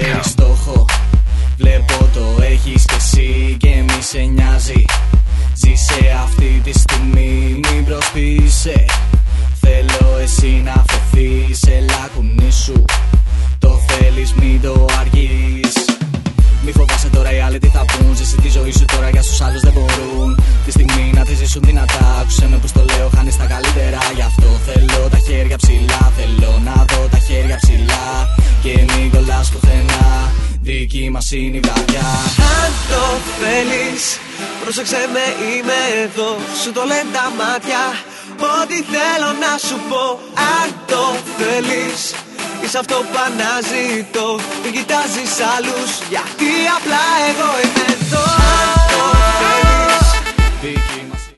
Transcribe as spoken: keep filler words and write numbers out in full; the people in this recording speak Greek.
ξέρεις στόχο. Βλέπω το έχεις κι εσύ και μη σε νοιάζει. Ζήσε αυτή τη στιγμή, μην προσποιείσαι. Θέλω εσύ να φεθείς, έλα κουνήσου. Το θέλεις μην το αργείς. Μη φοβάσαι το reality θα πουν. Ζήσει τη ζωή σου τώρα για στους άλλους δεν μπορούν. Τη στιγμή να τη ζήσουν δυνατά. Άκουσε με πως το λέω, χάνεις τα καλύτερα. Γι' αυτό θέλω τα χέρια ψηλά. Θέλω να δω τα χέρια ψηλά. Και μην κολλάς πουθενά. Δική μας είναι η βραδιά. Αν το θέλεις, πρόσεξε με, είμαι εδώ. Σου το λένε τα μάτια. Ό,τι θέλω να σου πω. Αν το θέλεις, είσαι αυτό που αναζητώ. Μην κοιτάζεις άλλους, γιατί απλά